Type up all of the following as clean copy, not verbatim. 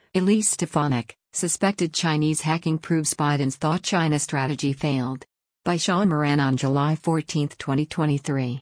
Elise Stefanik, suspected Chinese hacking proves Biden's thought China strategy failed. By Sean Moran on July 14, 2023.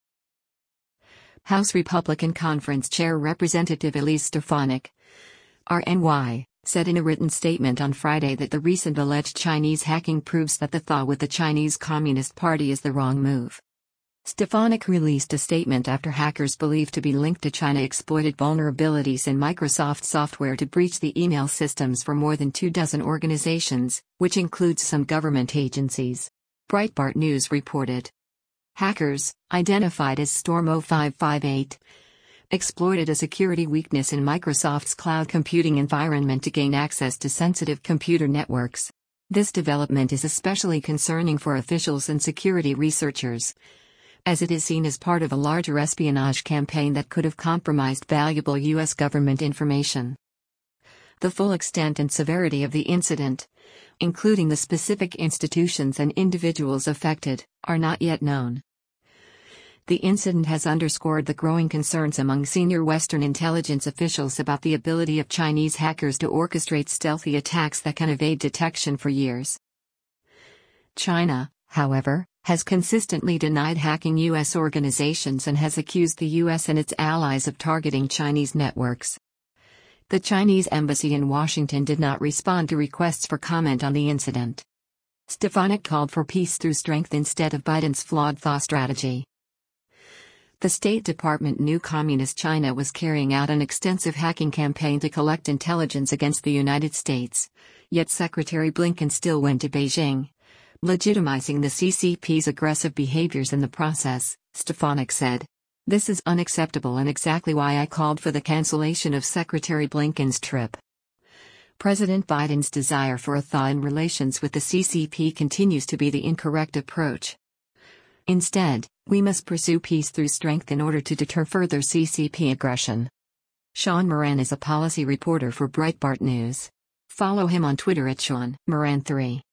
House Republican Conference Chair Representative Elise Stefanik, RNY, said in a written statement on Friday that the recent alleged Chinese hacking proves that the thaw with the Chinese Communist Party is the wrong move. Stefanik released a statement after hackers believed to be linked to China exploited vulnerabilities in Microsoft software to breach the email systems for more than 24 organizations, which includes some government agencies. Breitbart News reported. Hackers, identified as Storm 0558, exploited a security weakness in Microsoft's cloud computing environment to gain access to sensitive computer networks. This development is especially concerning for officials and security researchers, as it is seen as part of a larger espionage campaign that could have compromised valuable U.S. government information. The full extent and severity of the incident, including the specific institutions and individuals affected, are not yet known. The incident has underscored the growing concerns among senior Western intelligence officials about the ability of Chinese hackers to orchestrate stealthy attacks that can evade detection for years. China, however, has consistently denied hacking U.S. organizations and has accused the U.S. and its allies of targeting Chinese networks. The Chinese embassy in Washington did not respond to requests for comment on the incident. Stefanik called for peace through strength instead of Biden's flawed thaw strategy. The State Department knew Communist China was carrying out an extensive hacking campaign to collect intelligence against the United States, yet Secretary Blinken still went to Beijing, legitimizing the CCP's aggressive behaviors in the process, Stefanik said. This is unacceptable and exactly why I called for the cancellation of Secretary Blinken's trip. President Biden's desire for a thaw in relations with the CCP continues to be the incorrect approach. Instead, we must pursue peace through strength in order to deter further CCP aggression. Sean Moran is a policy reporter for Breitbart News. Follow him on Twitter at Sean Moran3.